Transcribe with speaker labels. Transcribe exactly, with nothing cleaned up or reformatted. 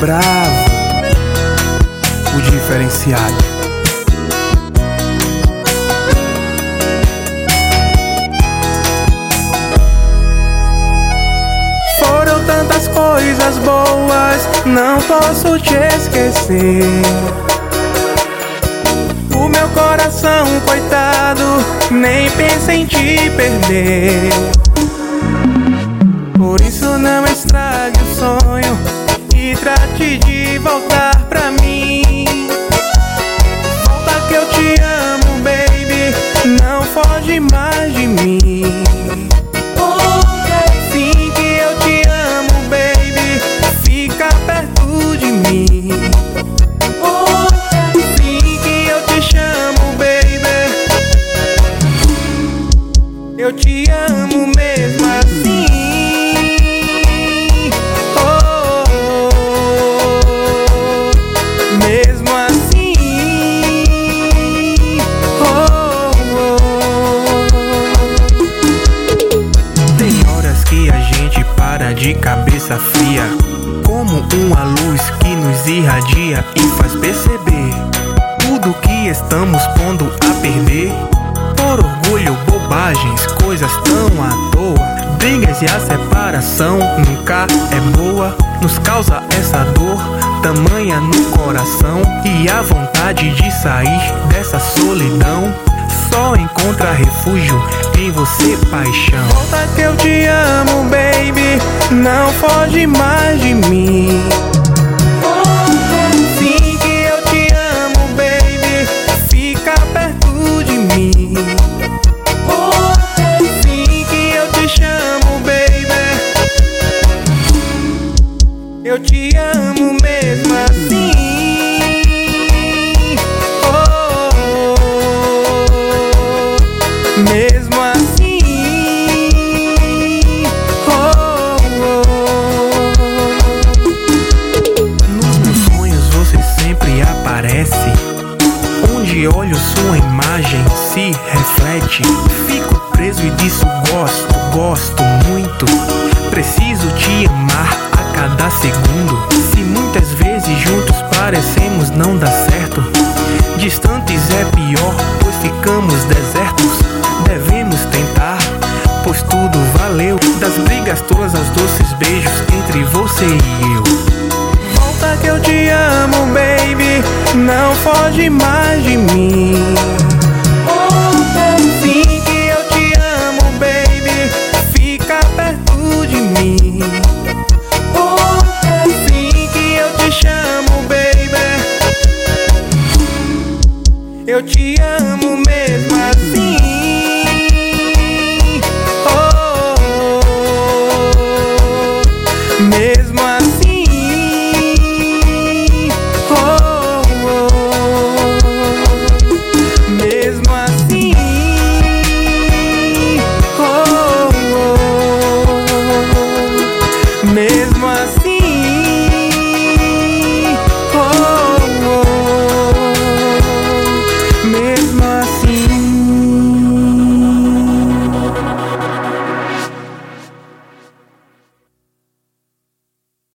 Speaker 1: bravo, o diferenciado. Foram tantas coisas boas, não posso te esquecer. O meu coração, coitado, nem pensa em te perder. Por isso não estrague o sonho e trate de voltar pra mim. Volta que eu te amo, baby, não foge mais de mim. Sim que eu te amo, baby, fica perto de mim. Sim que eu te chamo, baby, eu te amo mesmo assim. De cabeça fria, como uma luz que nos irradia e faz perceber tudo que estamos pondo a perder. Por orgulho, bobagens, coisas tão à toa. Brigas e a separação nunca é boa. Nos causa essa dor tamanha no coração e a vontade de sair dessa solidão. Só encontra refúgio em você, paixão. Volta que eu te amo, baby, não foge mais de mim. Sim que eu te amo, baby, fica perto de mim. Sim que eu te chamo, baby, eu te amo mesmo assim. Mesmo assim, oh, oh. Nos meus sonhos você sempre aparece. Onde olho sua imagem se reflete. Fico preso e disso gosto, gosto muito. Preciso te amar a cada segundo. Se muitas vezes juntos parecemos não dar certo, distantes é pior, pois ficamos desertos. Devemos tentar, pois tudo valeu. Das brigas todas aos doces beijos entre você e eu. Volta que eu te amo, baby, não foge mais de mim.